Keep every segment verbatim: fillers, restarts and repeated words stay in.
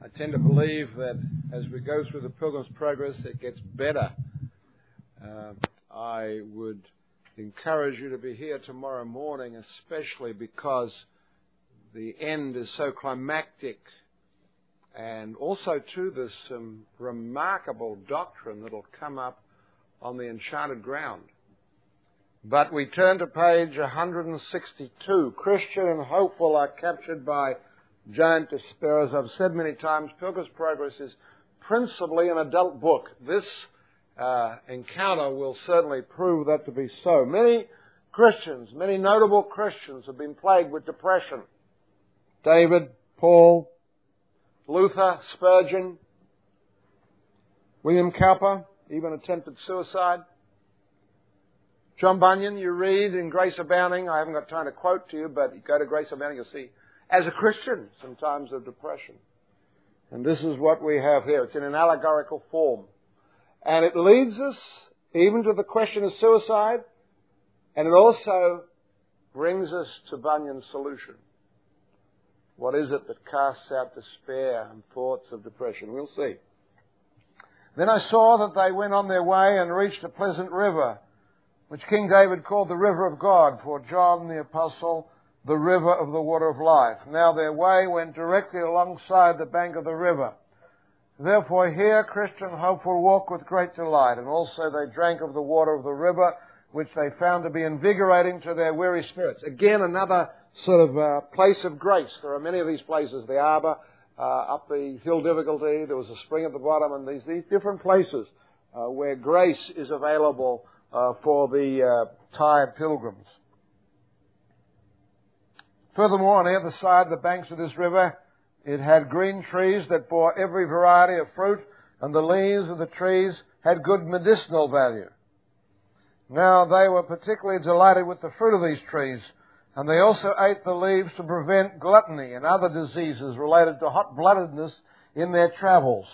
I tend to believe that as we go through the Pilgrim's Progress, it gets better. Uh, I would encourage you to be here tomorrow morning, especially because the end is so climactic, and also, too, there's some remarkable doctrine that will come up on the enchanted ground. But we turn to page one hundred sixty-two. Christian and hopeful are captured by giant despair. As I've said many times, Pilgrim's Progress is principally an adult book. This uh, encounter will certainly prove that to be so. Many Christians, many notable Christians have been plagued with depression. David, Paul, Luther, Spurgeon, William Cowper, even attempted suicide. John Bunyan, you read in Grace Abounding, I haven't got time to quote to you, but you go to Grace Abounding, you'll see, as a Christian, some times of depression. And this is what we have here. It's in an allegorical form. And it leads us even to the question of suicide, and it also brings us to Bunyan's solution. What is it that casts out despair and thoughts of depression? We'll see. Then I saw that they went on their way and reached a pleasant river, which King David called the river of God, for John the Apostle, the river of the water of life. Now their way went directly alongside the bank of the river. Therefore here Christian hopeful walked with great delight, and also they drank of the water of the river, which they found to be invigorating to their weary spirits. Again, another sort of uh, place of grace. There are many of these places. The Arbour, uh, up the Hill Difficulty, there was a spring at the bottom, and these, these different places uh, where grace is available uh, for the uh, tired pilgrims. Furthermore, on either side of the banks of this river, it had green trees that bore every variety of fruit, and the leaves of the trees had good medicinal value. Now they were particularly delighted with the fruit of these trees, and they also ate the leaves to prevent gluttony and other diseases related to hot-bloodedness in their travels.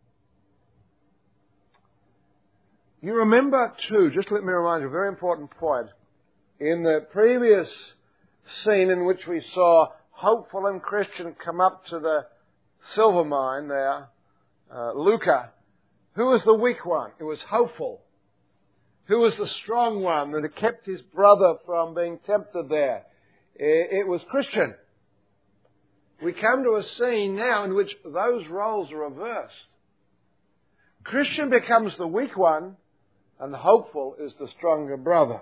You remember, too, just let me remind you, a very important point. In the previous scene in which we saw hopeful and Christian come up to the silver mine there, uh, Luca, who was the weak one? It was hopeful. Who was the strong one that had kept his brother from being tempted there? It was Christian. We come to a scene now in which those roles are reversed. Christian becomes the weak one, and the hopeful is the stronger brother.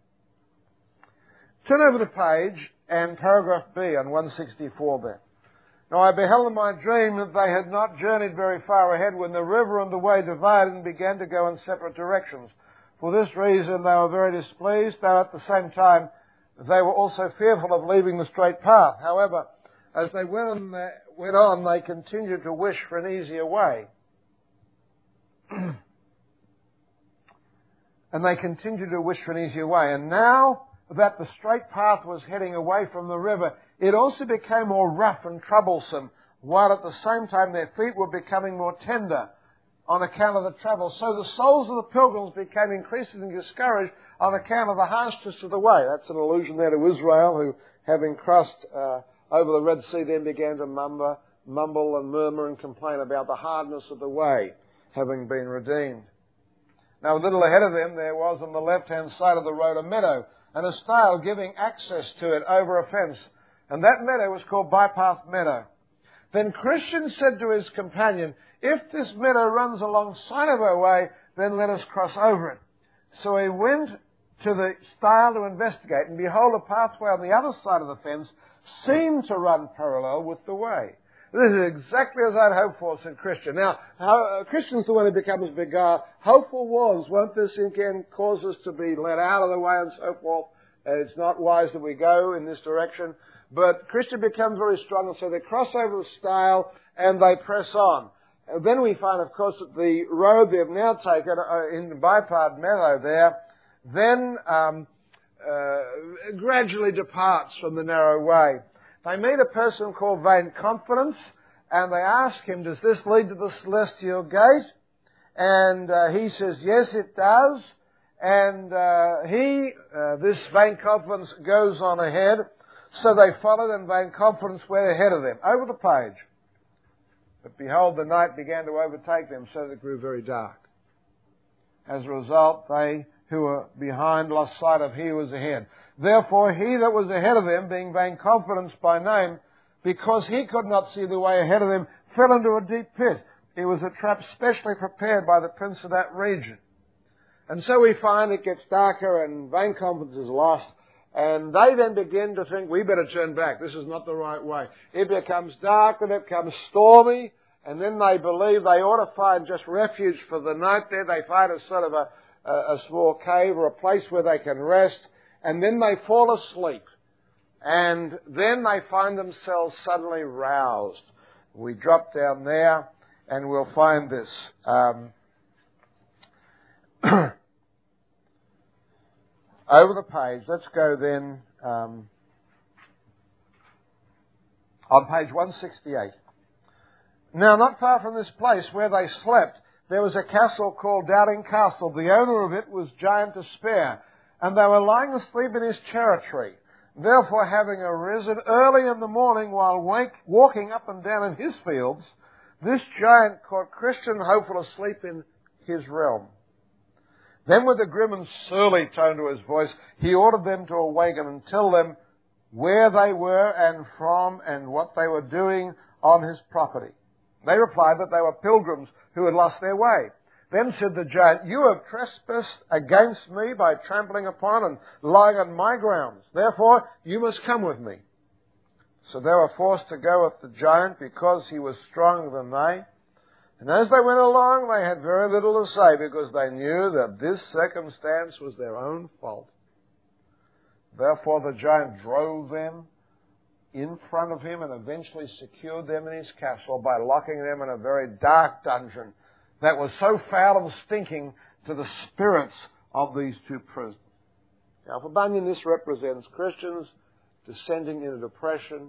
Turn over the page and paragraph B on one sixty-four there. Now I beheld in my dream that they had not journeyed very far ahead when the river and the way divided and began to go in separate directions. For this reason they were very displeased, though at the same time they were also fearful of leaving the straight path. However, as they went on, they went on, they continued to wish for an easier way. And they continued to wish for an easier way. And now that the straight path was heading away from the river, it also became more rough and troublesome, while at the same time their feet were becoming more tender on account of the travel. So the souls of the pilgrims became increasingly discouraged on account of the harshness of the way. That's an allusion there to Israel, who, having crossed uh, over the Red Sea, then began to mumble, mumble and murmur and complain about the hardness of the way, having been redeemed. Now, a little ahead of them, there was on the left-hand side of the road a meadow, and a stile giving access to it over a fence. And that meadow was called Bypath Meadow. Then Christian said to his companion, "If this meadow runs alongside of our way, then let us cross over it." So he went to the stile to investigate, and behold, a pathway on the other side of the fence seemed to run parallel with the way. This is exactly as I'd hoped for, said Christian. Now, how, uh, Christian's the one who becomes beguiled. Hopeful was, won't this again cause us to be let out of the way and so forth? Uh, it's not wise that we go in this direction. But Christian becomes very strong, and so they cross over the stile and they press on. And then we find, of course, that the road they've now taken uh, in the Bypath Meadow there, then um, uh, gradually departs from the narrow way. They meet a person called Vain Confidence, and they ask him, "Does this lead to the Celestial Gate?" And uh, he says, "Yes, it does." And uh, he, uh, this Vain Confidence, goes on ahead. So they followed, and Vain Confidence went ahead of them. Over the page. But behold, the night began to overtake them, so that it grew very dark. As a result, they who were behind lost sight of he who was ahead. Therefore, he that was ahead of them, being vain confidence by name, because he could not see the way ahead of him, fell into a deep pit. It was a trap specially prepared by the prince of that region. And so we find it gets darker and vain confidence is lost. And they then begin to think, we better turn back. This is not the right way. It becomes dark and it becomes stormy. And then they believe they ought to find just refuge for the night there. They find a sort of a, a, a small cave or a place where they can rest. And then they fall asleep. And then they find themselves suddenly roused. We drop down there and we'll find this. Um, over the page, let's go then um, on page one sixty-eight. Now, not far from this place where they slept, there was a castle called Doubting Castle. The owner of it was Giant Despair, and they were lying asleep in his cherry tree. Therefore, having arisen early in the morning while wake, walking up and down in his fields, this giant caught Christian hopeful asleep in his realm. Then with a grim and surly tone to his voice, he ordered them to awaken and tell them where they were and from and what they were doing on his property. They replied that they were pilgrims who had lost their way. Then said the giant, you have trespassed against me by trampling upon and lying on my grounds. Therefore, you must come with me. So they were forced to go with the giant because he was stronger than they. And as they went along, they had very little to say because they knew that this circumstance was their own fault. Therefore, the giant drove them in front of him and eventually secured them in his castle by locking them in a very dark dungeon that was so foul and stinking to the spirits of these two prisoners. Now, for Bunyan, this represents Christians descending into depression.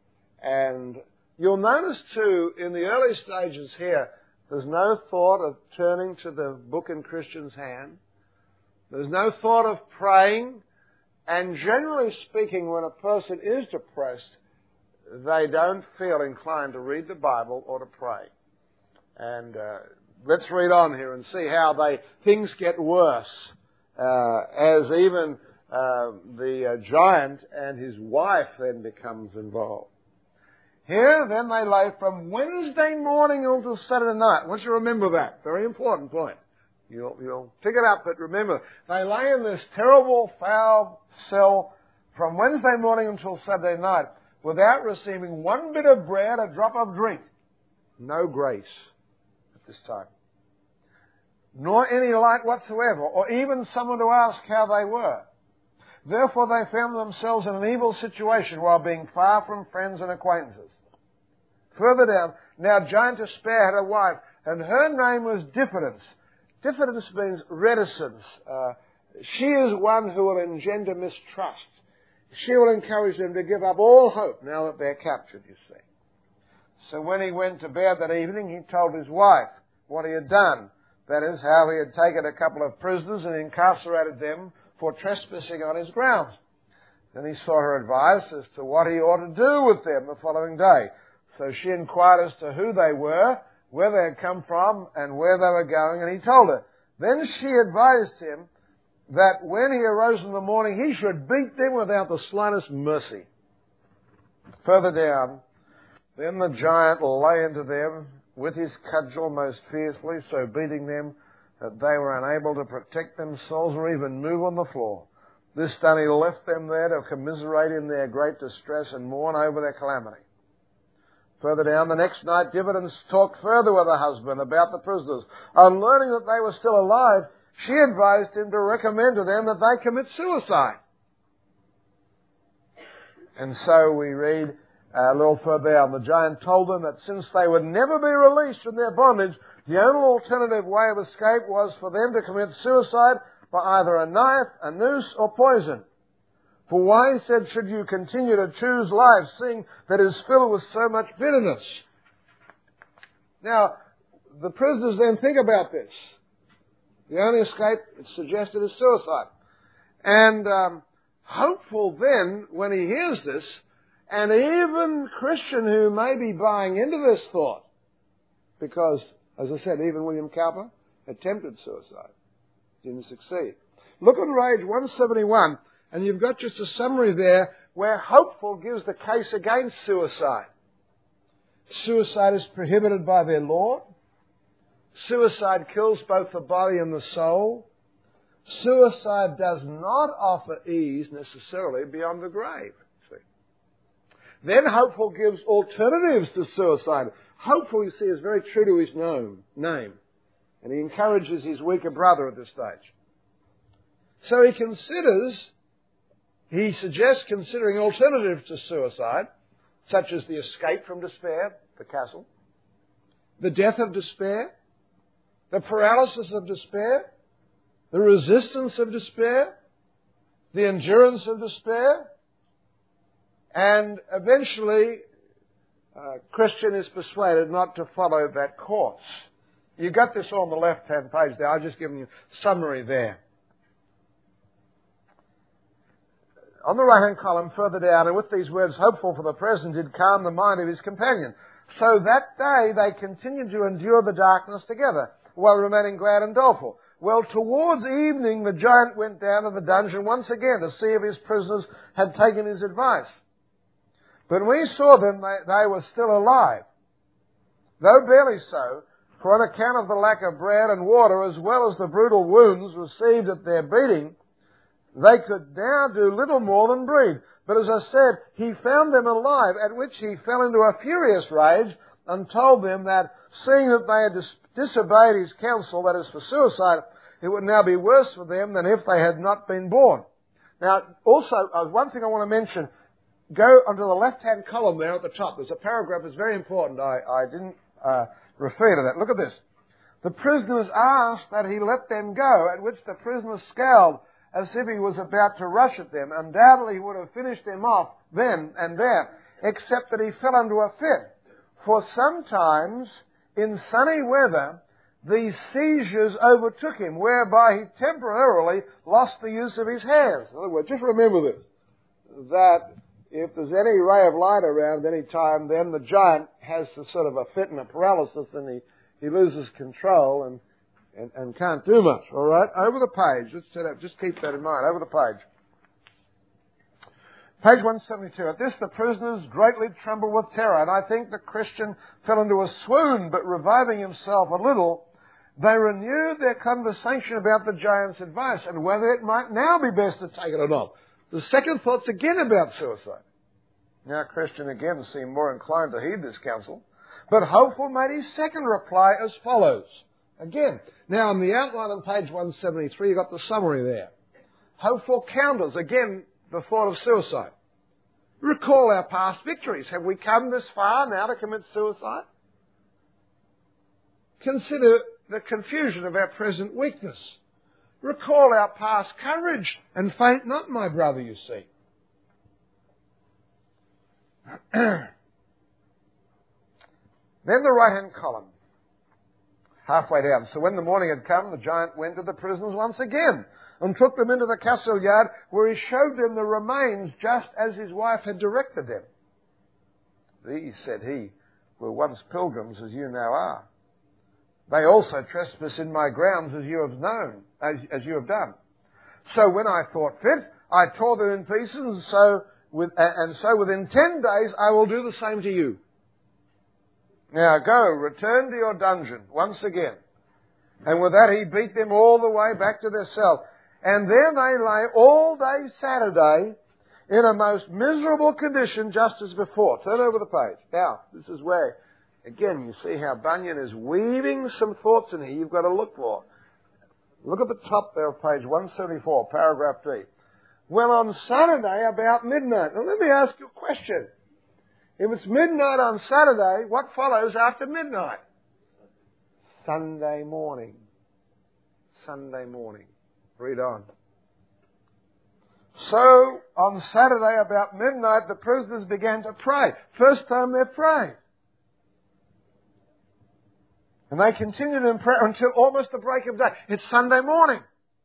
And you'll notice, too, in the early stages here, there's no thought of turning to the book in Christian's hand. There's no thought of praying. And generally speaking, when a person is depressed, they don't feel inclined to read the Bible or to pray. And uh, let's read on here and see how they things get worse uh, as even uh, the uh, giant and his wife then becomes involved. Here, then, they lay from Wednesday morning until Saturday night. I want you to remember that. Very important point. You'll, you'll pick it up, but remember, they lay in this terrible, foul cell from Wednesday morning until Saturday night without receiving one bit of bread, a drop of drink. No grace at this time. Nor any light whatsoever, or even someone to ask how they were. Therefore they found themselves in an evil situation while being far from friends and acquaintances. Further down, now Giant Despair had a wife, and her name was Diffidence. Diffidence means reticence. Uh, she is one who will engender mistrust. She will encourage them to give up all hope now that they're captured, you see. So when he went to bed that evening, he told his wife what he had done. That is, how he had taken a couple of prisoners and incarcerated them for trespassing on his grounds. Then he sought her advice as to what he ought to do with them the following day. So she inquired as to who they were, where they had come from, and where they were going, and he told her. Then she advised him that when he arose in the morning, he should beat them without the slightest mercy. Further down, then the giant lay into them with his cudgel most fiercely, so beating them that they were unable to protect themselves or even move on the floor. This done, he left them there to commiserate in their great distress and mourn over their calamity. Further down, the next night, Diffidence talked further with her husband about the prisoners. On learning that they were still alive, she advised him to recommend to them that they commit suicide. And so we read a little further down, the giant told them that since they would never be released from their bondage, the only alternative way of escape was for them to commit suicide by either a knife, a noose, or poison. For why, he said, should you continue to choose life, seeing that it is filled with so much bitterness? Now, the prisoners then think about this. The only escape, it's suggested, is suicide. And um, hopeful then, when he hears this, and even Christian who may be buying into this thought, because, as I said, even William Cowper attempted suicide. Didn't succeed. Look on page one seventy-one, and you've got just a summary there where Hopeful gives the case against suicide. Suicide is prohibited by their Lord. Suicide kills both the body and the soul. Suicide does not offer ease necessarily beyond the grave. See? Then Hopeful gives alternatives to suicide. Hopeful, you see, is very true to his known, name. And he encourages his weaker brother at this stage. So he considers, he suggests considering alternatives to suicide, such as the escape from despair, the castle, the death of despair, the paralysis of despair, the resistance of despair, the endurance of despair, and eventually uh, Christian is persuaded not to follow that course. You got this on the left-hand page there. I've just given you a summary there. On the right-hand column, further down, and with these words, Hopeful for the present did calm the mind of his companion. So that day they continued to endure the darkness together, while remaining glad and doleful. Well, towards evening the giant went down to the dungeon once again to see if his prisoners had taken his advice. But when he saw them, they, they were still alive, though barely so, for on account of the lack of bread and water, as well as the brutal wounds received at their beating, they could now do little more than breathe. But as I said, he found them alive, at which he fell into a furious rage and told them that, seeing that they had dis- disobeyed his counsel, that is for suicide, it would now be worse for them than if they had not been born. Now, also, uh, one thing I want to mention, go onto the left-hand column there at the top. There's a paragraph that's very important. I, I didn't uh, refer to that. Look at this. The prisoners asked that he let them go, at which the prisoners scowled as if he was about to rush at them. Undoubtedly he would have finished them off then and there, except that he fell into a fit. For sometimes, in sunny weather, these seizures overtook him, whereby he temporarily lost the use of his hands. In other words, just remember this, that if there's any ray of light around any time, then the giant has a sort of a fit and a paralysis, and he, he loses control and, and, and can't do much. All right? Over the page. Let's set up, just keep that in mind. Over the page. Page one seventy-two. At this the prisoners greatly trembled with terror, and I think the Christian fell into a swoon, but reviving himself a little, they renewed their conversation about the giant's advice and whether it might now be best to take it or not. The second thought's again about suicide. Now Christian again seemed more inclined to heed this counsel, but Hopeful made his second reply as follows. Again, now on the outline on page one seventy-three, you've got the summary there. Hopeful counters, again, the thought of suicide. Recall our past victories. Have we come this far now to commit suicide? Consider the confusion of our present weakness. Recall our past courage and faint not, my brother, you see. Then the right-hand column, halfway down. So when the morning had come, the giant went to the prisoners once again and took them into the castle yard, where he showed them the remains just as his wife had directed them. These, said he, were once pilgrims as you now are. They also trespass in my grounds as you have known, as, as you have done. So when I thought fit, I tore them in pieces, and so, with, and so within ten days I will do the same to you. Now go, return to your dungeon once again. And with that he beat them all the way back to their cell. And there they lay all day Saturday in a most miserable condition, just as before. Turn over the page. Now, this is where, again, you see how Bunyan is weaving some thoughts in here you've got to look for. Look at the top there of page one seventy-four, paragraph D. Well, on Saturday about midnight. Now, let me ask you a question. If it's midnight on Saturday, what follows after midnight? Sunday morning. Sunday morning. Read on. So, on Saturday about midnight, the prisoners began to pray. First time they've prayed. And they continued in prayer until almost the break of day. It's Sunday morning.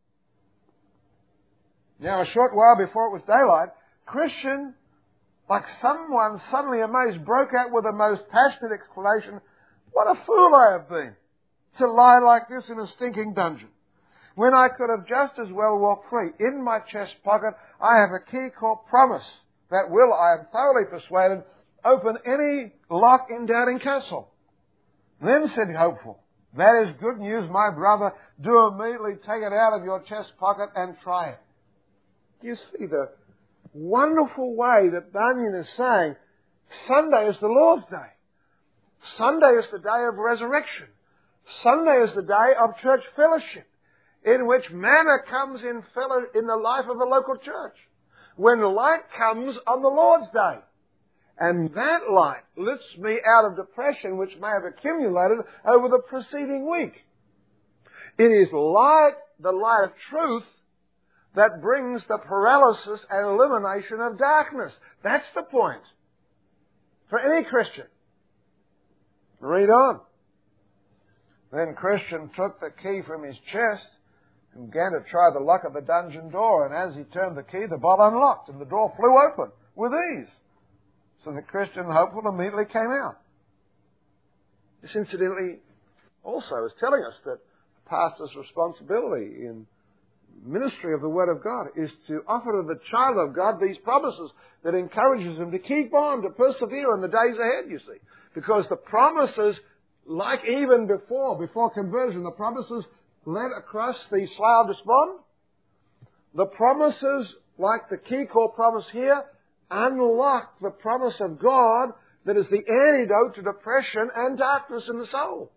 Now, a short while before it was daylight, Christian, like someone suddenly amazed, broke out with a most passionate exclamation, What a fool I have been to lie like this in a stinking dungeon, when I could have just as well walked free. In my chest pocket I have a key called promise that will, I am thoroughly persuaded, open any lock in Doubting Castle. Then said Hopeful, that is good news, my brother. Do immediately take it out of your chest pocket and try it. Do you see the wonderful way that Bunyan is saying Sunday is the Lord's day. Sunday is the day of resurrection. Sunday is the day of church fellowship, in which manna comes in, fellow, in the life of a local church, when light comes on the Lord's day. And that light lifts me out of depression which may have accumulated over the preceding week. It is light, the light of truth, that brings the paralysis and elimination of darkness. That's the point for any Christian. Read on. Then Christian took the key from his chest and began to try the lock of the dungeon door, and as he turned the key, the bolt unlocked and the door flew open with ease. So the Christian Hopeful immediately came out. This incidentally also is telling us that the pastor's responsibility in ministry of the Word of God is to offer to the child of God these promises that encourages him to keep on, to persevere in the days ahead, you see. Because the promises, like even before, before conversion, the promises led across the Slough Despond. The promises, like the key called promise here, unlock the promise of God that is the antidote to depression and darkness in the soul.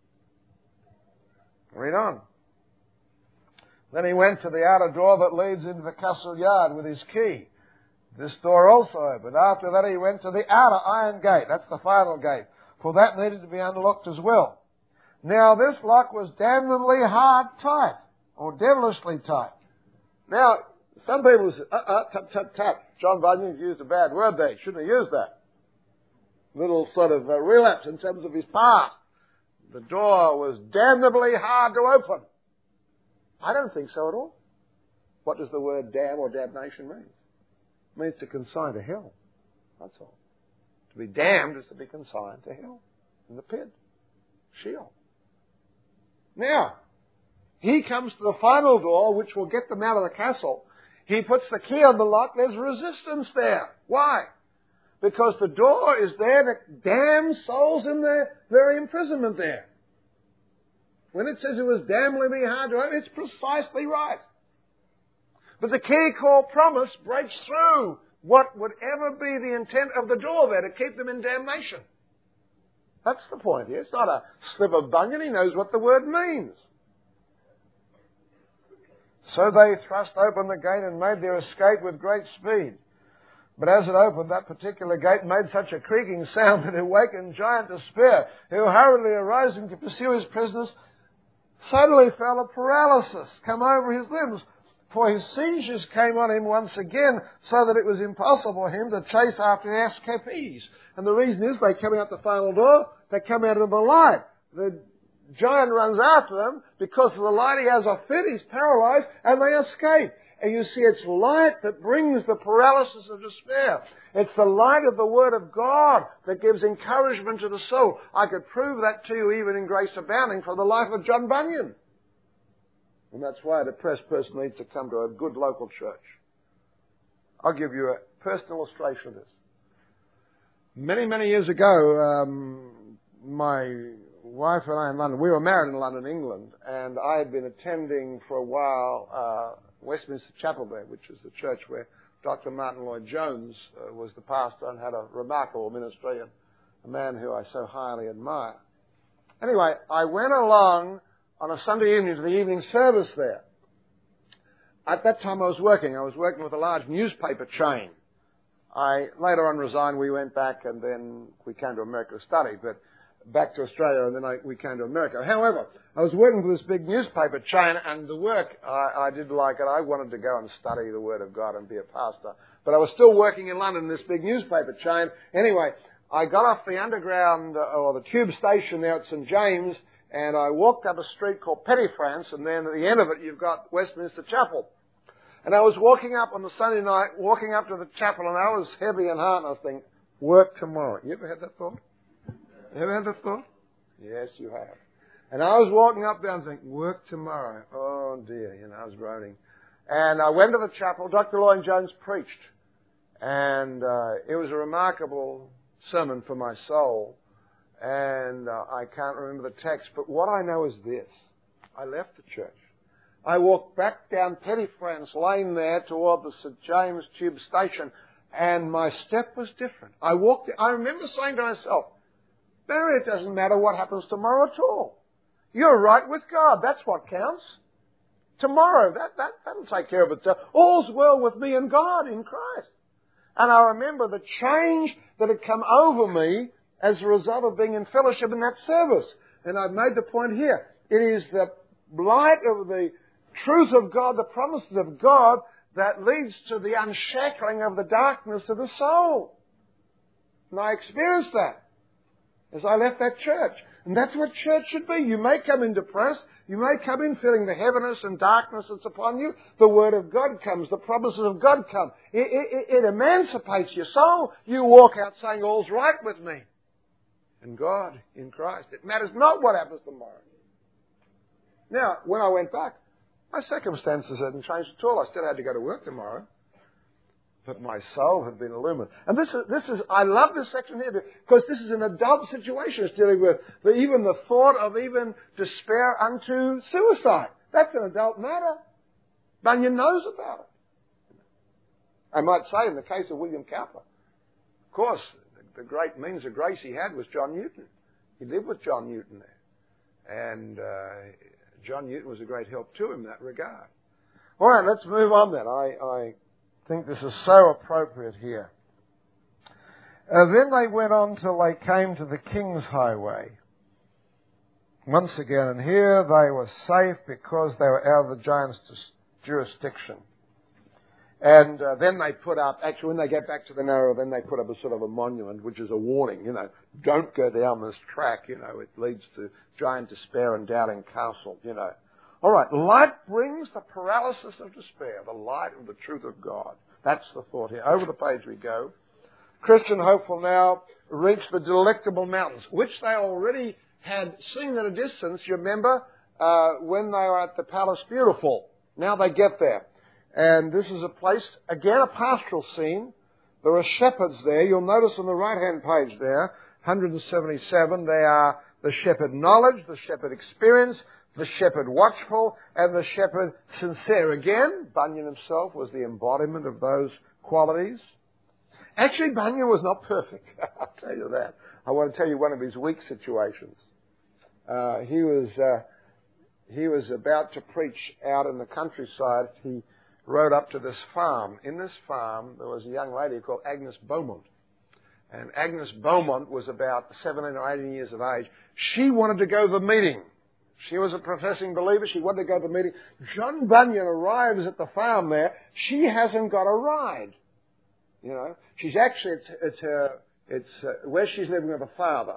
Read on. Then he went to the outer door that leads into the castle yard with his key. This door also opened. After that he went to the outer iron gate. That's the final gate, for that needed to be unlocked as well. Now this lock was damnably hard tight, or devilishly tight. Now, some people say, uh-uh, tap, tap, tap. John Bunyan used a bad word there. He shouldn't have used that. Little sort of uh, relapse in terms of his past. The door was damnably hard to open. I don't think so at all. What does the word damn or damnation mean? It means to consign to hell. That's all. To be damned is to be consigned to hell. In the pit. Sheol. Now, he comes to the final door, which will get them out of the castle. He puts the key on the lock. There's resistance there. Why? Because the door is there to damn souls in their very imprisonment there. When it says it was damnably hard to open, it's precisely right. But the key called promise breaks through what would ever be the intent of the door there, to keep them in damnation. That's the point here. It's not a slip of Bunyan. He knows what the word means. So they thrust open the gate and made their escape with great speed. But as it opened, that particular gate made such a creaking sound that it awakened Giant Despair, who hurriedly arising to pursue his prisoners, suddenly felt a paralysis come over his limbs, for his seizures came on him once again, so that it was impossible for him to chase after the escapees. And the reason is they come out the final door, they come out of the light. The giant runs after them because of the light. He has a fit, he's paralyzed, and they escape. And you see, it's light that brings the paralysis of despair. It's the light of the Word of God that gives encouragement to the soul. I could prove that to you even in Grace Abounding from the life of John Bunyan. And that's why a depressed person needs to come to a good local church. I'll give you a personal illustration of this. Many, many years ago, um, my wife and I in London, we were married in London, England, and I had been attending for a while uh, Westminster Chapel there, which is the church where Doctor Martin Lloyd-Jones uh, was the pastor and had a remarkable ministry, and a man who I so highly admire. Anyway, I went along on a Sunday evening to the evening service there. At that time I was working. I was working with a large newspaper chain. I later on resigned. We went back and then we came to America to study, but back to Australia, and then I, we came to America. However, I was working for this big newspaper chain, and the work, I, I did like it. I wanted to go and study the Word of God and be a pastor. But I was still working in London in this big newspaper chain. Anyway, I got off the underground, uh, or the tube station there at St James, and I walked up a street called Petty France, and then at the end of it, you've got Westminster Chapel. And I was walking up on the Sunday night, walking up to the chapel, and I was heavy in heart, and I was thinking, work tomorrow. You ever had that thought? You ever had that thought? Yes, you have. And I was walking up there and thinking, work tomorrow. Oh, dear. You know, I was groaning. And I went to the chapel. Doctor Lloyd-Jones preached. And uh, it was a remarkable sermon for my soul. And uh, I can't remember the text. But what I know is this. I left the church. I walked back down Pettyfriends Lane there toward the St James Tube Station. And my step was different. I walked. I remember saying to myself, Barry, it doesn't matter what happens tomorrow at all. You're right with God. That's what counts. Tomorrow, that, that, that'll take care of itself. All's well with me and God in Christ. And I remember the change that had come over me as a result of being in fellowship in that service. And I've made the point here. It is the light of the truth of God, the promises of God, that leads to the unshackling of the darkness of the soul. And I experienced that as I left that church. And that's what church should be. You may come in depressed. You may come in feeling the heaviness and darkness that's upon you. The Word of God comes. The promises of God come. It, it, it emancipates your soul. You walk out saying, all's right with me and God in Christ. It matters not what happens tomorrow. Now, when I went back, my circumstances hadn't changed at all. I still had to go to work tomorrow. But my soul had been illumined. And this is, this is, I love this section here because this is an adult situation it's dealing with. The, even the thought of even despair unto suicide. That's an adult matter. Bunyan knows about it. I might say in the case of William Cowper, of course, the, the great means of grace he had was John Newton. He lived with John Newton there. And uh, John Newton was a great help to him in that regard. All right, let's move on then. I... I I think this is so appropriate here. Uh, then they went on till they came to the King's Highway. Once again, and here they were safe because they were out of the giant's jurisdiction. And uh, then they put up, actually when they get back to the narrow, then they put up a sort of a monument, which is a warning, you know, don't go down this track, you know, it leads to giant despair and doubting castle, you know. All right, light brings the paralysis of despair, the light of the truth of God. That's the thought here. Over the page we go. Christian hopeful now reach the delectable mountains, which they already had seen at a distance, you remember, uh, when they were at the Palace Beautiful. Now they get there. And this is a place, again, a pastoral scene. There are shepherds there. You'll notice on the right-hand page there, one seventy-seven, they are the shepherd knowledge, the shepherd experience, the shepherd watchful, and the shepherd sincere. Again, Bunyan himself was the embodiment of those qualities. Actually, Bunyan was not perfect. I'll tell you that. I want to tell you one of his weak situations. Uh, he was uh, he was about to preach out in the countryside. He rode up to this farm. In this farm, there was a young lady called Agnes Beaumont. And Agnes Beaumont was about seventeen or eighteen years of age. She wanted to go to the meeting. She was a professing believer. She wanted to go to the meeting. John Bunyan arrives at the farm there. She hasn't got a ride. You know, she's actually, it's, it's her, it's uh, where she's living with her father.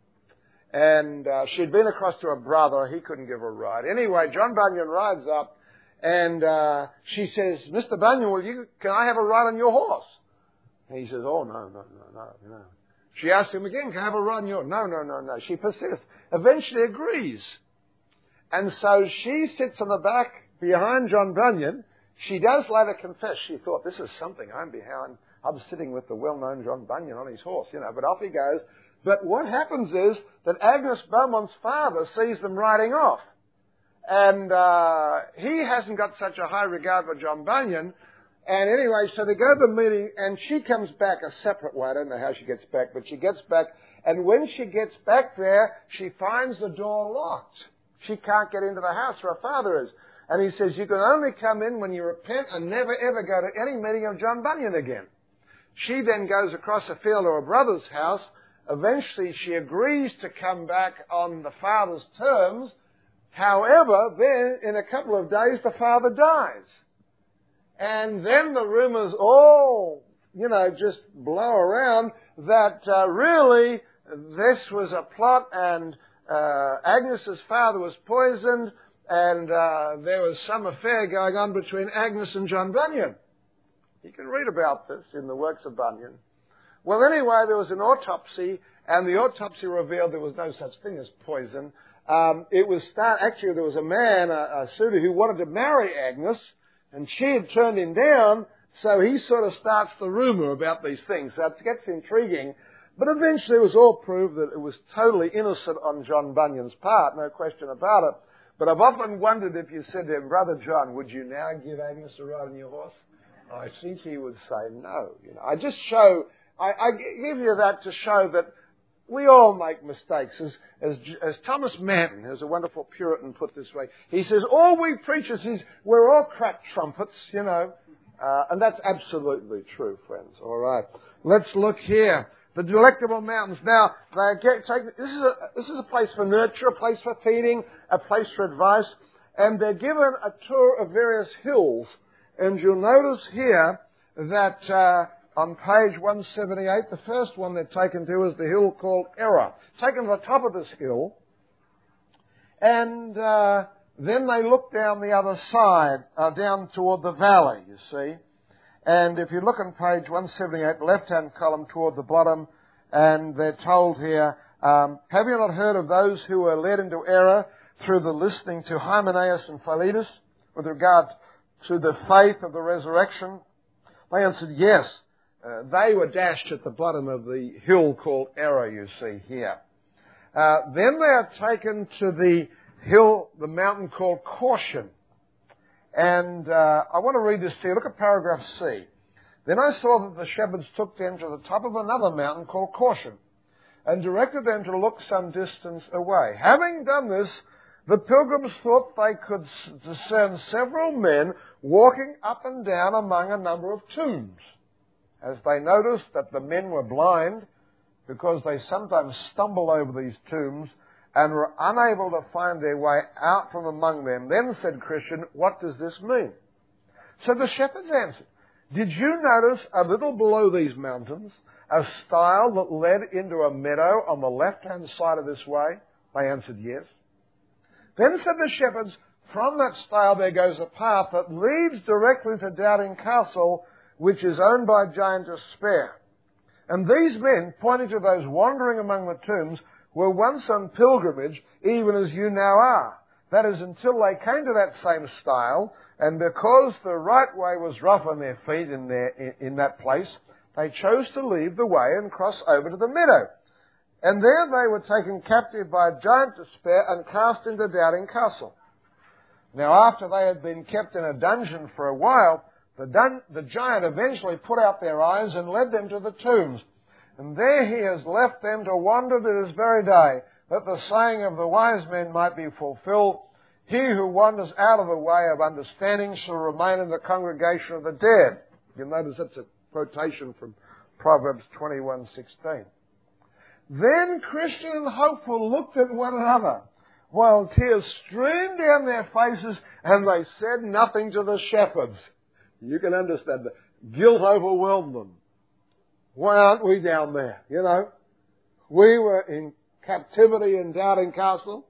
And uh, she'd been across to her brother. He couldn't give her a ride. Anyway, John Bunyan rides up and uh, she says, Mister Bunyan, will you, can I have a ride on your horse? And he says, oh, no, no, no, no, no. She asks him again, can I have a ride on your, no, no, no, no. She persists. Eventually agrees. And so she sits on the back behind John Bunyan. She does later confess. She thought, this is something. I'm behind. I'm sitting with the well-known John Bunyan on his horse, you know. But off he goes. But what happens is that Agnes Beaumont's father sees them riding off. And uh, he hasn't got such a high regard for John Bunyan. And anyway, so they go to the meeting, and she comes back a separate way. I don't know how she gets back, but she gets back. And when she gets back there, she finds the door locked. She can't get into the house where her father is. And he says, you can only come in when you repent and never ever go to any meeting of John Bunyan again. She then goes across the field to her brother's house. Eventually she agrees to come back on the father's terms. However, then in a couple of days the father dies. And then the rumors all, you know, just blow around that uh, really this was a plot and Uh, Agnes's father was poisoned, and uh, there was some affair going on between Agnes and John Bunyan. You can read about this in the works of Bunyan. Well, anyway, there was an autopsy, and the autopsy revealed there was no such thing as poison. Um, it was start, actually there was a man, a, a suitor, who wanted to marry Agnes, and she had turned him down, so he sort of starts the rumour about these things. So it gets intriguing. But eventually it was all proved that it was totally innocent on John Bunyan's part, no question about it. But I've often wondered if you said to him, Brother John, would you now give Agnes a ride on your horse? I think he would say no. You know, I just show, I, I give you that to show that we all make mistakes. As, as, as Thomas Manton, who's a wonderful Puritan, put this way, he says, all we preachers is, we're all cracked trumpets, you know. Uh, and that's absolutely true, friends. All right. Let's look here. The Delectable Mountains. Now, they get, take, this, is a, this is a place for nurture, a place for feeding, a place for advice. And they're given a tour of various hills. And you'll notice here that uh, on page one seventy-eight, the first one they're taken to is the hill called Error. Taken to the top of this hill. And uh, then they look down the other side, uh, down toward the valley, you see. And if you look on page one seventy-eight, the left-hand column toward the bottom, and they're told here, um, have you not heard of those who were led into error through the listening to Hymenaeus and Philetus with regard to the faith of the resurrection? They answered, yes. Uh, they were dashed at the bottom of the hill called Error, you see here. Uh, then they are taken to the hill, the mountain called Caution. And uh, I want to read this to you. Look at paragraph C. Then I saw that the shepherds took them to the top of another mountain called Caution, and directed them to look some distance away. Having done this, the pilgrims thought they could discern several men walking up and down among a number of tombs. As they noticed that the men were blind, because they sometimes stumbled over these tombs, and were unable to find their way out from among them. Then said Christian, what does this mean? So the shepherds answered, did you notice a little below these mountains a stile that led into a meadow on the left-hand side of this way? They answered, yes. Then said the shepherds, from that stile there goes a path that leads directly to Doubting Castle, which is owned by giant Despair. And these men, pointing to those wandering among the tombs, were once on pilgrimage, even as you now are. That is, until they came to that same stile, and because the right way was rough on their feet in, their, in, in that place, they chose to leave the way and cross over to the meadow. And there they were taken captive by giant Despair and cast into Doubting Castle. Now, after they had been kept in a dungeon for a while, the, dun- the giant eventually put out their eyes and led them to the tombs. And there he has left them to wander to this very day, that the saying of the wise men might be fulfilled, he who wanders out of the way of understanding shall remain in the congregation of the dead. You'll notice that's a quotation from Proverbs twenty-one sixteen. Then Christian and Hopeful looked at one another, while tears streamed down their faces, and they said nothing to the shepherds. You can understand that. Guilt overwhelmed them. Why aren't we down there? You know, we were in captivity in Doubting Castle,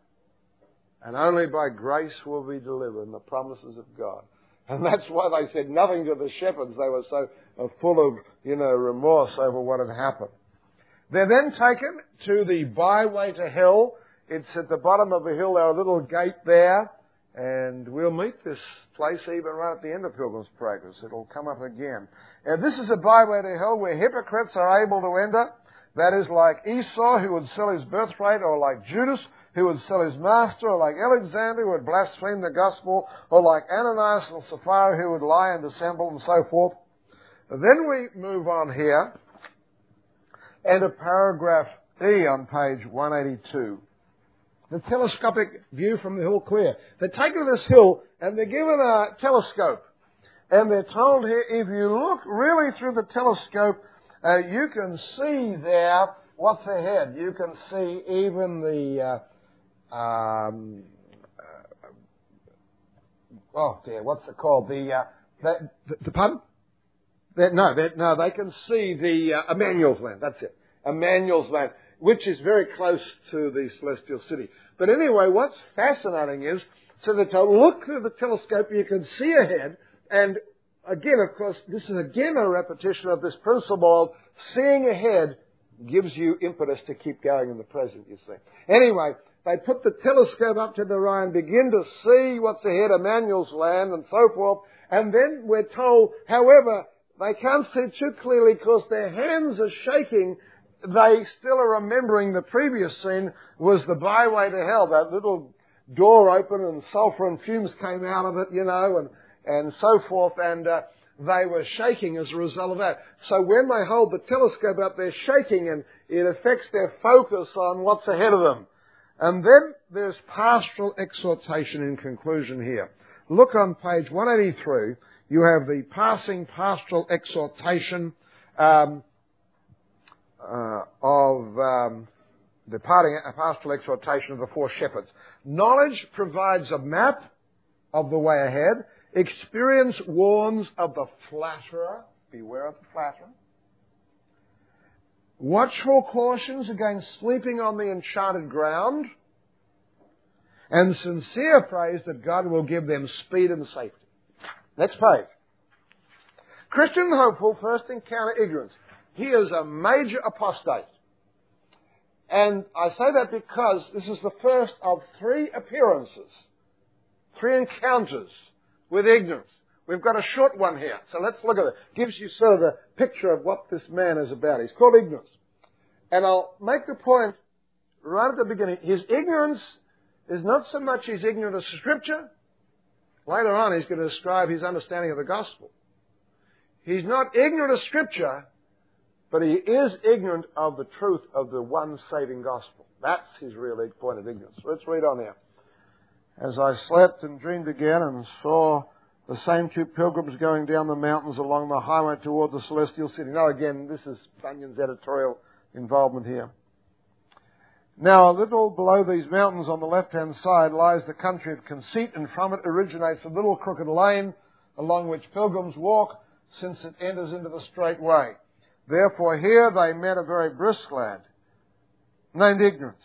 and only by grace will we deliver in the promises of God. And that's why they said nothing to the shepherds. They were so uh, full of, you know, remorse over what had happened. They're then taken to the byway to hell. It's at the bottom of a hill. There's a little gate there. And we'll meet this place even right at the end of Pilgrim's Progress. It'll come up again. And this is a byway to hell where hypocrites are able to enter. That is like Esau, who would sell his birthright, or like Judas, who would sell his master, or like Alexander, who would blaspheme the gospel, or like Ananias and Sapphira, who would lie and dissemble, and so forth. Then we move on here, and to paragraph E on page one eighty-two. The telescopic view from the hill clear. They're taken to this hill and they're given a telescope. And they're told here, if you look really through the telescope, uh, you can see there what's ahead. You can see even the, uh, um, uh, oh dear, what's it called? The, uh, the, the, the pardon? They're, no, they're, no, they can see the uh, Emmanuel's Land. That's it. Emmanuel's Land, which is very close to the Celestial City. But anyway, what's fascinating is, so that to look through the telescope, you can see ahead, and again, of course, this is again a repetition of this principle of seeing ahead gives you impetus to keep going in the present, you see. Anyway, they put the telescope up to their eye and begin to see what's ahead, Emmanuel's land and so forth. And then we're told, however, they can't see too clearly because their hands are shaking. They still are remembering the previous scene was the byway to hell. That little door opened and sulphur and fumes came out of it, you know, and, and so forth. And uh, they were shaking as a result of that. So when they hold the telescope up, they're shaking and it affects their focus on what's ahead of them. And then there's pastoral exhortation in conclusion here. Look on page one eighty-three. You have the passing pastoral exhortation um, uh, of um, the parting pastoral exhortation of the four shepherds. Knowledge provides a map of the way ahead. Experience warns of the flatterer. Beware of the flatterer. Watchful cautions against sleeping on the enchanted ground. And sincere praise that God will give them speed and safety. Next page. Christian hopeful first encounter ignorance. He is a major apostate. And I say that because this is the first of three appearances, three encounters with ignorance. We've got a short one here, so let's look at it. It gives you sort of a picture of what this man is about. He's called ignorance. And I'll make the point right at the beginning. His ignorance is not so much he's ignorant of Scripture. Later on he's going to describe his understanding of the gospel. He's not ignorant of Scripture, but he is ignorant of the truth of the one saving gospel. That's his real point of ignorance. Let's read on here. As I slept and dreamed again and saw the same two pilgrims going down the mountains along the highway toward the celestial city. Now again, this is Bunyan's editorial involvement here. Now a little below these mountains on the left-hand side lies the country of Conceit, and from it originates a little crooked lane along which pilgrims walk, since it enters into the straight way. Therefore here they met a very brisk lad, named Ignorance.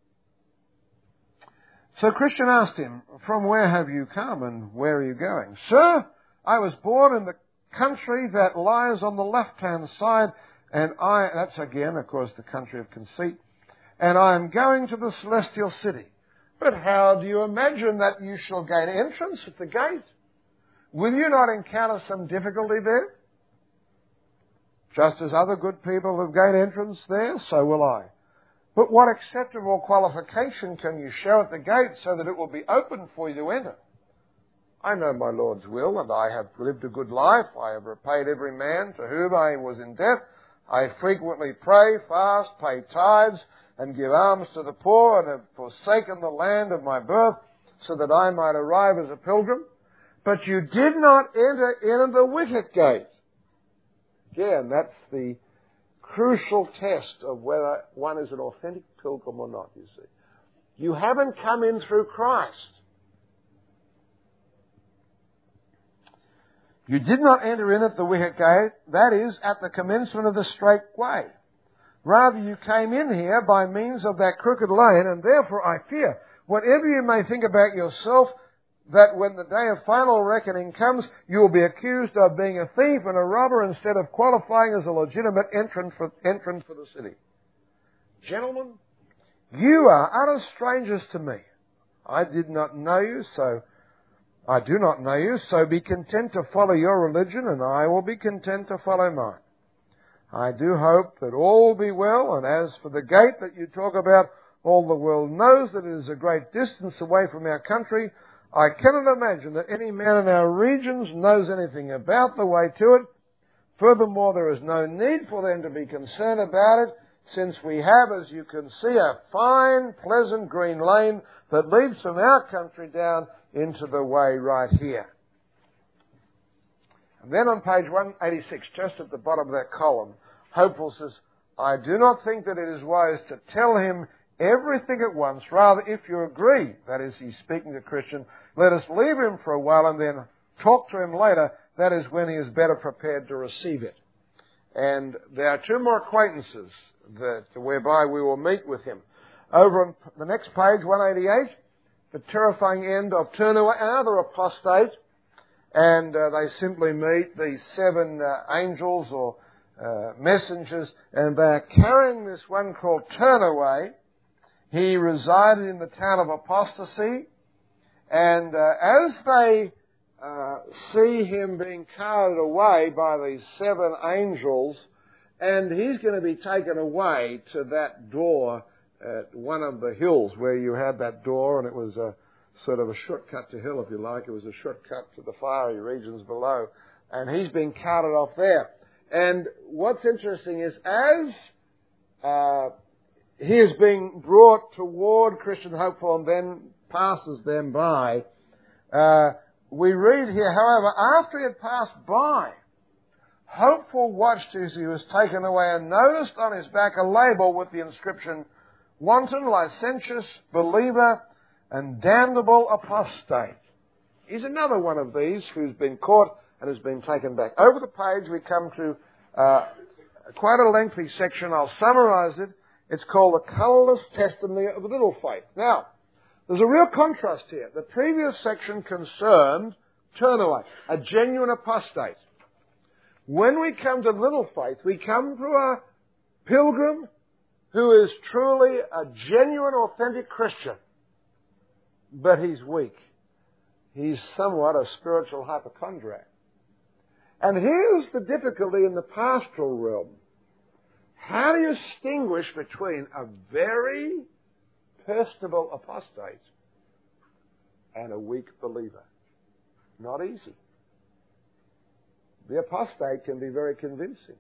So Christian asked him, "From where have you come and where are you going?" "Sir, I was born in the country that lies on the left-hand side, and I," that's again, of course, the country of Conceit, "and I am going to the celestial city." "But how do you imagine that you shall gain entrance at the gate? Will you not encounter some difficulty there? Just as other good people have gained entrance there, so will I. But what acceptable qualification can you show at the gate so that it will be open for you to enter? I know my Lord's will, and I have lived a good life. I have repaid every man to whom I was in debt. I frequently pray, fast, pay tithes, and give alms to the poor, and have forsaken the land of my birth, so that I might arrive as a pilgrim. But you did not enter in the wicket gate." Again, that's the crucial test of whether one is an authentic pilgrim or not, you see. You haven't come in through Christ. You did not enter in at the wicket gate, that is, at the commencement of the straight way. Rather, you came in here by means of that crooked lane, and therefore I fear, whatever you may think about yourself, that when the day of final reckoning comes, you will be accused of being a thief and a robber instead of qualifying as a legitimate entrant for, entrant for the city. Gentlemen, you are utter strangers to me. I did not know you, so I do not know you, so be content to follow your religion, and I will be content to follow mine. I do hope that all will be well, and as for the gate that you talk about, all the world knows that it is a great distance away from our country. I cannot imagine that any man in our regions knows anything about the way to it. Furthermore, there is no need for them to be concerned about it, since we have, as you can see, a fine, pleasant green lane that leads from our country down into the way right here. And then on page one eighty-six, just at the bottom of that column, Hopeful says, "I do not think that it is wise to tell him everything at once. Rather, if you agree," that is, he's speaking to Christian, "let us leave him for a while and then talk to him later. That is when he is better prepared to receive it." And there are two more acquaintances that, whereby we will meet with him. Over on the next page, one eighty-eight, the terrifying end of Turnua, another apostate, and uh, they simply meet these seven uh, angels or uh, messengers, and they're carrying this one called Turnaway. He resided in the town of Apostasy, and uh, as they uh, see him being carried away by these seven angels, and he's going to be taken away to that door at one of the hills where you had that door, and it was a sort of a shortcut to hell, if you like. It was a shortcut to the fiery regions below. And he's being carted off there. And what's interesting is as uh, he is being brought toward Christian Hopeful and then passes them by, uh, we read here, however, after he had passed by, Hopeful watched as he was taken away and noticed on his back a label with the inscription, Wanton, Licentious, Believer, and Damnable Apostate. He's another one of these who's been caught and has been taken back. Over the page we come to uh, quite a lengthy section. I'll summarise it. It's called The Colourless Testimony of Little Faith. Now, there's a real contrast here. The previous section concerned Turnaway, a genuine apostate. When we come to little faith, we come to a pilgrim who is truly a genuine, authentic Christian, but he's weak. He's somewhat a spiritual hypochondriac. And here's the difficulty in the pastoral realm. How do you distinguish between a very personable apostate and a weak believer? Not easy. The apostate can be very convincing.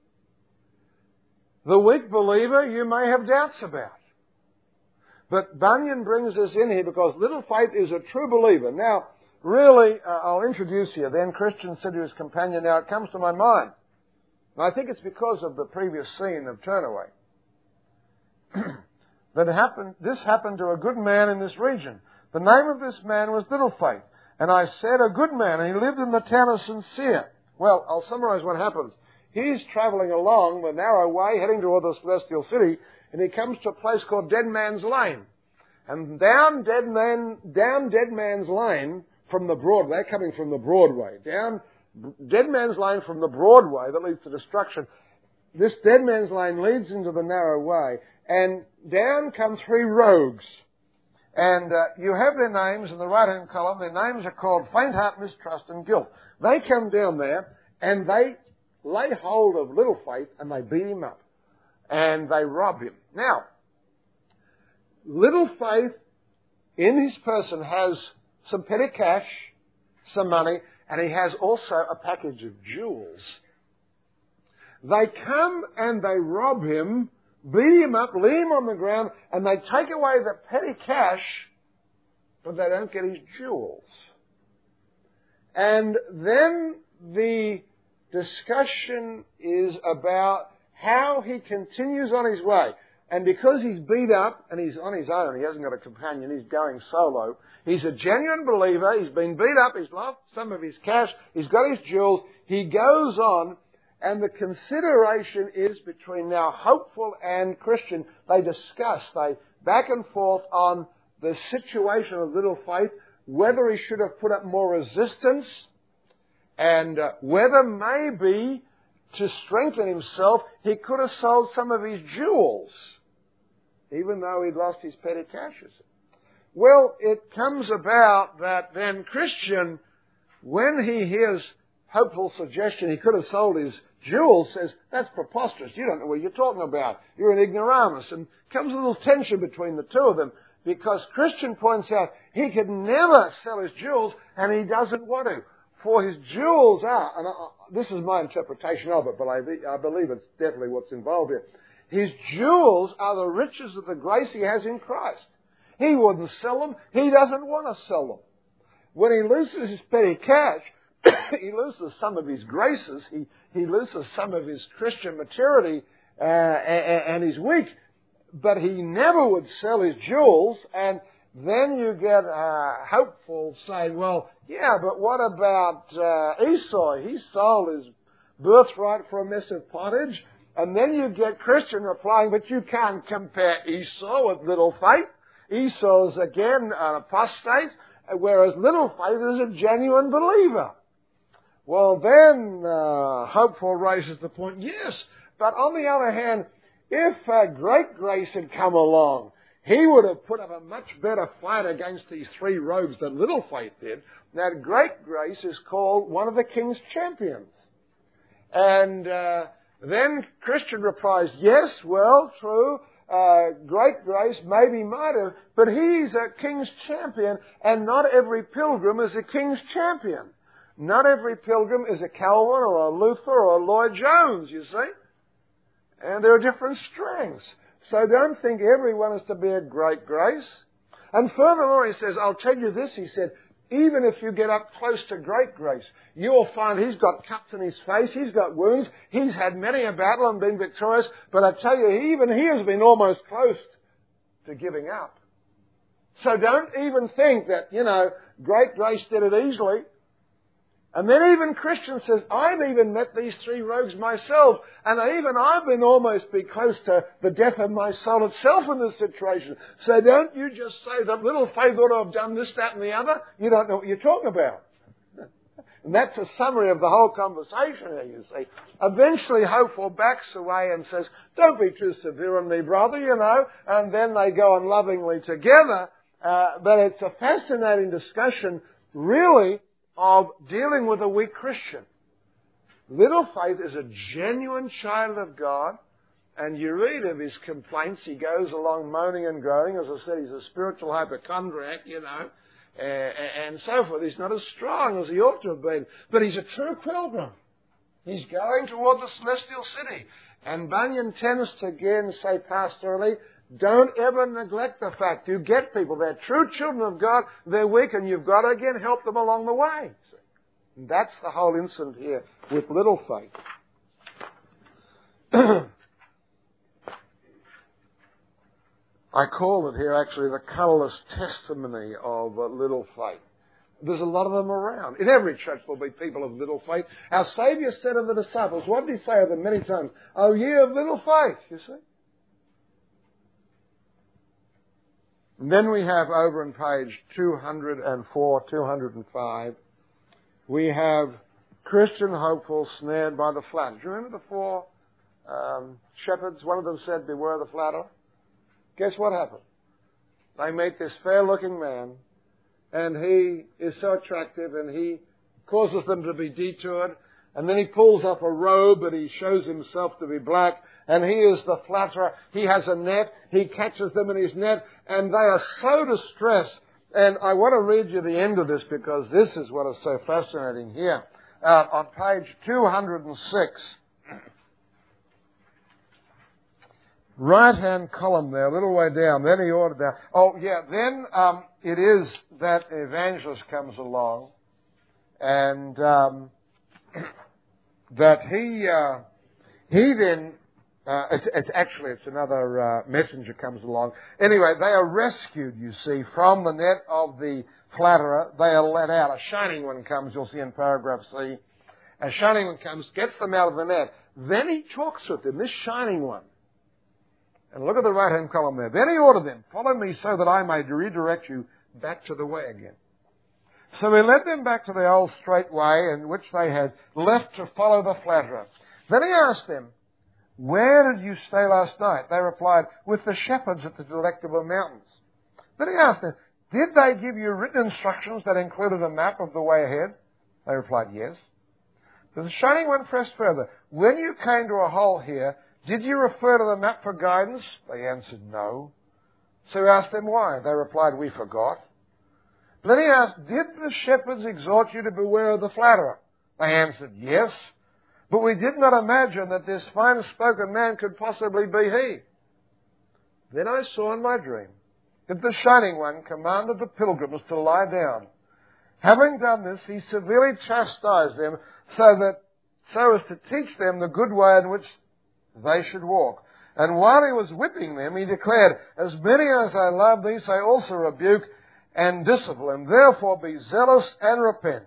The weak believer you may have doubts about. But Bunyan brings us in here because little faith is a true believer. Now, really, uh, I'll introduce you then. Christian said to his companion, now it comes to my mind. And I think it's because of the previous scene of Turnaway. that happened, this happened to a good man in this region. The name of this man was Little Faith. And I said, a good man, and he lived in the town of Sincere. Well, I'll summarize what happens. He's travelling along the narrow way, heading toward the celestial city, and he comes to a place called Dead Man's Lane. And down Dead Man, down Dead Man's Lane from the Broadway, coming from the Broadway, down Dead Man's Lane from the Broadway that leads to destruction. This Dead Man's Lane leads into the narrow way, and down come three rogues. And uh, you have their names in the right-hand column. Their names are called Faint Heart, Mistrust, and Guilt. They come down there, and they lay hold of Little Faith, and they beat him up. And they rob him. Now, Little Faith in his person has some petty cash, some money, and he has also a package of jewels. They come and they rob him, beat him up, lay him on the ground, and they take away the petty cash, but they don't get his jewels. And then the discussion is about how he continues on his way. And because he's beat up and he's on his own, he hasn't got a companion, he's going solo. He's a genuine believer, he's been beat up, he's lost some of his cash, he's got his jewels, he goes on, and the consideration is between now Hopeful and Christian. They discuss, they back and forth on the situation of Little Faith, whether he should have put up more resistance, and uh, whether maybe to strengthen himself, he could have sold some of his jewels, even though he'd lost his petty cashes. Well, it comes about that then Christian, when he hears Hopeful's suggestion he could have sold his jewels, says, that's preposterous. You don't know what you're talking about. You're an ignoramus. And comes a little tension between the two of them, because Christian points out he could never sell his jewels, and he doesn't want to. For his jewels are, and I, this is my interpretation of it, but I, I believe it's definitely what's involved here. His jewels are the riches of the grace he has in Christ. He wouldn't sell them. He doesn't want to sell them. When he loses his petty cash, he loses some of his graces. He, he loses some of his Christian maturity, uh, and, and he's weak. But he never would sell his jewels, and then you get uh, Hopeful saying, well, yeah, but what about uh, Esau? He sold his birthright for a mess of pottage. And then you get Christian replying, but you can't compare Esau with Little Faith. Esau's, again, an apostate, whereas Little Faith is a genuine believer. Well, then uh, Hopeful raises the point, yes, but on the other hand, if uh, Great Grace had come along, he would have put up a much better fight against these three rogues than Little Faith did. Now, Great Grace is called one of the king's champions. And uh, then Christian replies, yes, well, true, uh, Great Grace maybe might have, but he's a king's champion, and not every pilgrim is a king's champion. Not every pilgrim is a Calvin or a Luther or a Lloyd Jones, you see. And there are different strengths. So don't think everyone is to be a Great Grace. And furthermore, he says, I'll tell you this, he said, even if you get up close to Great Grace, you will find he's got cuts in his face, he's got wounds, he's had many a battle and been victorious, but I tell you, even he has been almost close to giving up. So don't even think that, you know, Great Grace did it easily. And then even Christian says, I've even met these three rogues myself, and even I've been almost be close to the death of my soul itself in this situation. So don't you just say that Little Faith ought to have done this, that, and the other. You don't know what you're talking about. And that's a summary of the whole conversation here, you see. Eventually Hopeful backs away and says, don't be too severe on me, brother, you know. And then they go on lovingly together. Uh, but it's a fascinating discussion, really, of dealing with a weak Christian. Little Faith is a genuine child of God, and you read of his complaints. He goes along moaning and groaning. As I said, he's a spiritual hypochondriac, you know, uh, and so forth. He's not as strong as he ought to have been, but he's a true pilgrim. He's going toward the celestial city. And Bunyan tends to again say pastorally, don't ever neglect the fact you get people. They're true children of God. They're weak, and you've got to again help them along the way. And that's the whole incident here with Little Faith. I call it here actually the colourless testimony of uh, Little Faith. There's a lot of them around. In every church will be people of little faith. Our Saviour said of the disciples, what did he say of them many times? Oh, ye of little faith, you see. And then we have over on page two hundred four, two hundred five, we have Christian Hopeful snared by the flatterer. Do you remember the four um, shepherds? One of them said, beware the flatterer. Guess what happened? They meet this fair-looking man, and he is so attractive, and he causes them to be detoured, and then he pulls up a robe, and he shows himself to be black, and he is the flatterer. He has a net. He catches them in his net, and they are so distressed. And I want to read you the end of this, because this is what is so fascinating here. Uh, on page two hundred six, right-hand column there, a little way down, then he ordered down. Oh, yeah, then um, it is that evangelist comes along, and um, that he uh, he then, uh, it's, it's actually, it's another uh, messenger comes along. Anyway, they are rescued, you see, from the net of the flatterer. They are let out. A shining one comes, you'll see in paragraph C. A shining one comes, gets them out of the net. Then he talks with them, this shining one. And look at the right-hand column there. Then he ordered them, follow me so that I may redirect you back to the way again. So he led them back to the old straight way in which they had left to follow the flatterer. Then he asked them, where did you stay last night? They replied, with the shepherds at the Delectable Mountains. Then he asked them, did they give you written instructions that included a map of the way ahead? They replied, yes. But the shining one pressed further, when you came to a hole here, did you refer to the map for guidance? They answered, no. So he asked them why. They replied, we forgot. Then he asked, did the shepherds exhort you to beware of the flatterer? They answered, yes. But we did not imagine that this fine-spoken man could possibly be he. Then I saw in my dream that the Shining One commanded the pilgrims to lie down. Having done this, he severely chastised them so that so as to teach them the good way in which they should walk. And while he was whipping them, he declared, as many as I love, these I also rebuke and discipline. Therefore be zealous and repent.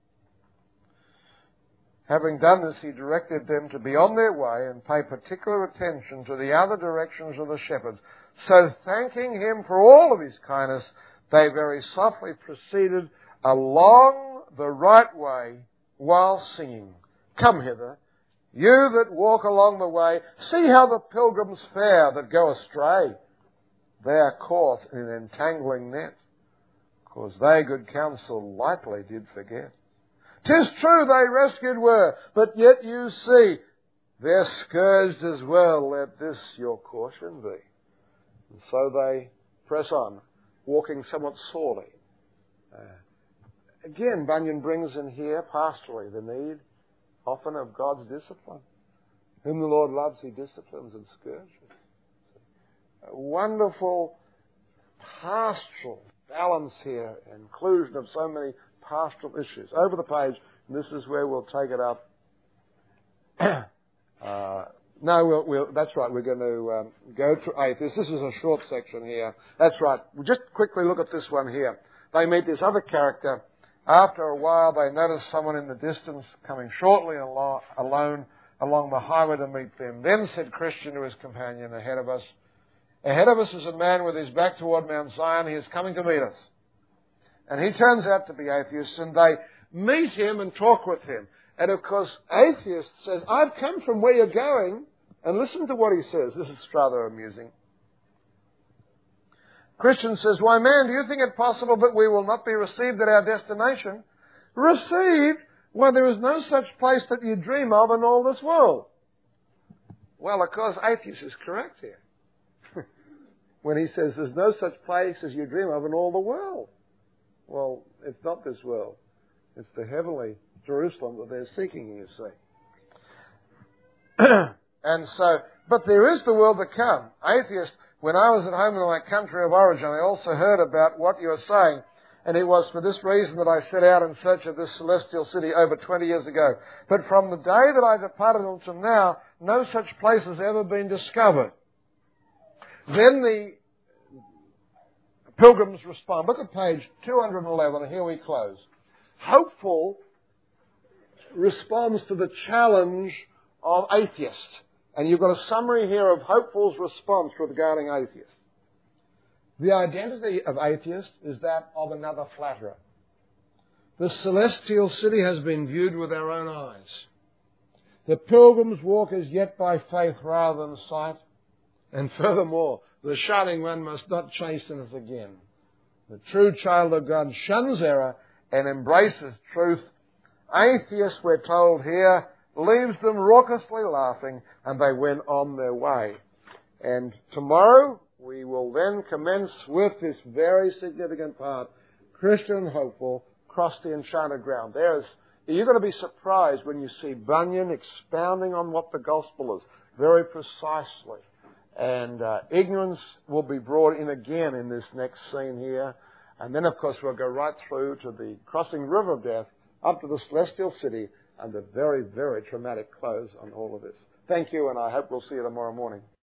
Having done this, he directed them to be on their way and pay particular attention to the other directions of the shepherds. So thanking him for all of his kindness, they very softly proceeded along the right way while singing, "Come hither, you that walk along the way. See how the pilgrims fare that go astray. They are caught in an entangling net, 'cause they good counsel lightly did forget. 'Tis true they rescued were, but yet you see, they're scourged as well. Let this your caution be." And so they press on, walking somewhat sorely. Uh, again, Bunyan brings in here pastorally the need often of God's discipline. Whom the Lord loves, he disciplines and scourges. A wonderful pastoral balance here, inclusion of so many pastoral issues. Over the page, and this is where we'll take it up. uh, no, we'll, we'll, that's right, we're going to um, go to atheists. This is a short section here. That's right. We'll just quickly look at this one here. They meet this other character. After a while, they notice someone in the distance coming shortly alo- alone along the highway to meet them. Then said Christian to his companion, ahead of us, Ahead of us is a man with his back toward Mount Zion. He is coming to meet us. And he turns out to be atheist, and they meet him and talk with him. And of course, atheist says, "I've come from where you're going," and listen to what he says. This is rather amusing. Christian says, "Why, man, do you think it possible that we will not be received at our destination?" "Received? Why, there is no such place that you dream of in all this world." Well, of course, atheist is correct here. When he says there's no such place as you dream of in all the world. Well, it's not this world. It's the heavenly Jerusalem that they're seeking, you see. And so, but there is the world to come. Atheist, when I was at home in my country of origin, I also heard about what you are saying. And it was for this reason that I set out in search of this celestial city over twenty years ago. But from the day that I departed until now, no such place has ever been discovered. Then the pilgrims respond. Look at page two hundred eleven, and here we close. Hopeful responds to the challenge of atheist. And you've got a summary here of Hopeful's response regarding atheist. The identity of atheist is that of another flatterer. The celestial city has been viewed with our own eyes. The pilgrim's walk is yet by faith rather than sight. And furthermore, the shining one must not chasten us again. The true child of God shuns error and embraces truth. Atheists, we're told here, leaves them raucously laughing, and they went on their way. And tomorrow we will then commence with this very significant part. Christian and hopeful cross the enchanted ground. There's, you're going to be surprised when you see Bunyan expounding on what the gospel is very precisely. And uh, ignorance will be brought in again in this next scene here. And then, of course, we'll go right through to the crossing river of death, up to the celestial city, and the very, very traumatic close on all of this. Thank you, and I hope we'll see you tomorrow morning.